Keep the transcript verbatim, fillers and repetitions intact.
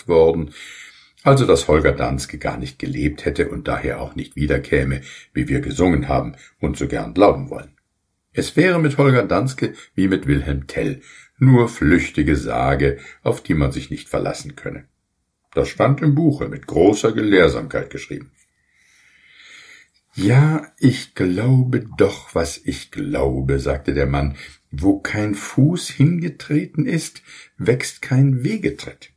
verfasst worden, also dass Holger Danske gar nicht gelebt hätte und daher auch nicht wiederkäme, wie wir gesungen haben und so gern glauben wollen. Es wäre mit Holger Danske wie mit Wilhelm Tell, nur flüchtige Sage, auf die man sich nicht verlassen könne. Das stand im Buche mit großer Gelehrsamkeit geschrieben. »Ja, ich glaube doch, was ich glaube«, sagte der Mann. »Wo kein Fuß hingetreten ist, wächst kein Wegetritt.«